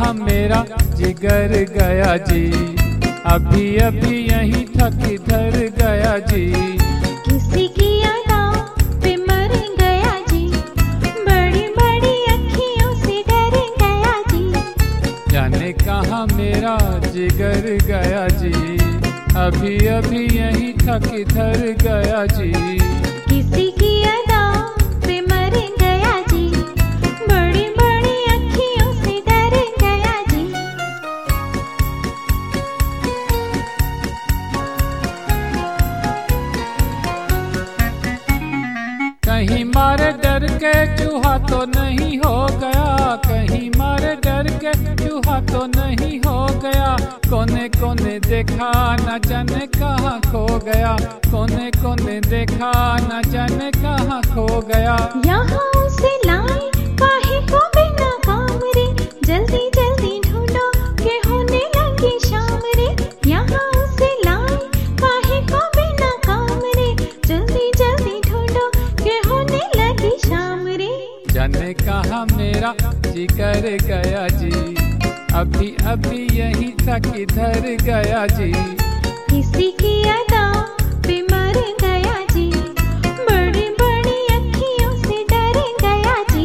कहाँ मेरा जिगर गया जी, अभी अभी यहीं था किधर गया जी। किसी की अदाओं पे मर गया जी, बड़ी बड़ी अखियों से डर गया जी। जाने कहाँ मेरा जिगर गया जी, अभी अभी यहीं था किधर गया जी। किसी की अदाओं पे मर गया जी, बड़ी बड़ी अखियों से डर गया जी। कहीं मारे डर के चूहा तो नहीं हो गया, कहीं मारे डर के चूहा तो नहीं हो गया। कोने कोने देखा न जाने कहाँ खो गया, कोने कोने देखा न जाने कहाँ खो गया। यहाँ उसे लाए काहे को बिना काम रे, जल्दी जल्दी ढूंढो के होने लगी शाम रे। यहाँ उसे लाए काहे को बिना काम रे, जल्दी जल्दी ढूंढो के होने लगी शाम रे। जाने कहाँ मेरा जिगर गया जी, अभी अभी यहीं था किधर गया जी। किसी की अदाओं पे मर गया जी, बड़ी बड़ी अखियों से डर गया जी।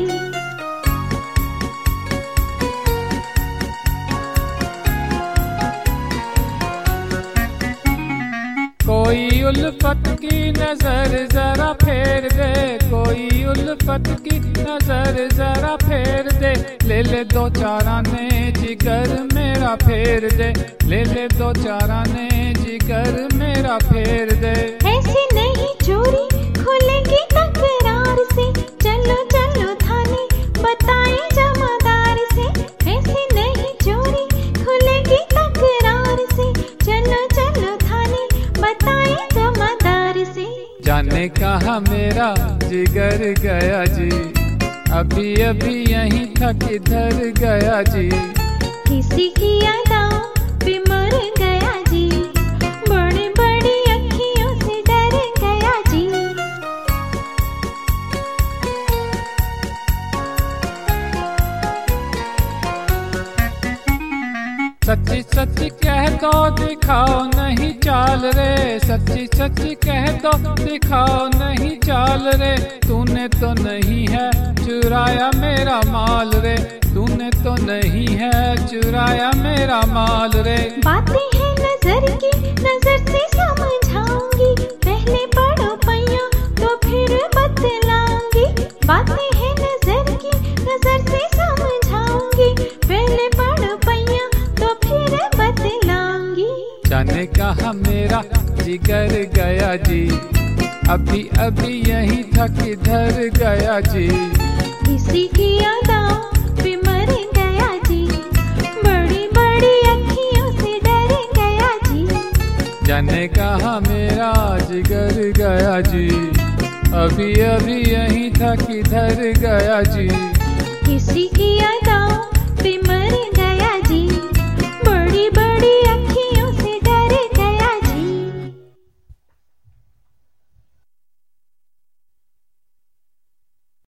कोई उल्फत की नजर जरा फेर दे, कोई उल्फत की नजर जरा फेर दे। ले ले दो चार आने जिगर मेरा फेर दे, ले ले दो चार आने जिगर मेरा फेर दे। ऐसी नहीं चोरी खुलेगी तकरार से, चलो चलो थाने बताए जमादार से। ऐसी नहीं चोरी खुलेगी तकरार से, चलो चलो थाने बताए जमादार से। जाने कहाँ मेरा जिगर गया जी, अभी अभी यहीं था किधर गया जी। किसी की अदाओं पे मर गया जी, बड़ी बड़ी अखियों से डर गया जी। सच्ची सच्ची कह दो दिखाओ नहीं चाल रे, सच्ची सच्ची कह दो दिखाओ नहीं चाल रे। तूने तो नहीं है चुराया मेरा माल रे, तूने तो नहीं है चुराया मेरा माल रे। बातें हैं नजर की, नजर से समझाऊंगी, पहले पढ़ो पैया तो फिर बतलाऊंगी। बातें हैं नजर की, नजर से समझाऊंगी, पहले पढ़ो पैया तो फिर बतलाऊंगी। जाने कहाँ मेरा जिगर गया जी, अभी अभी यहीं था किधर गया जी। किसी की अदाओं पे मर गया जी, बड़ी बड़ी अखियों से डर गया जी। जाने कहाँ मेरा जिगर गया जी, अभी अभी यहीं था किधर गया जी।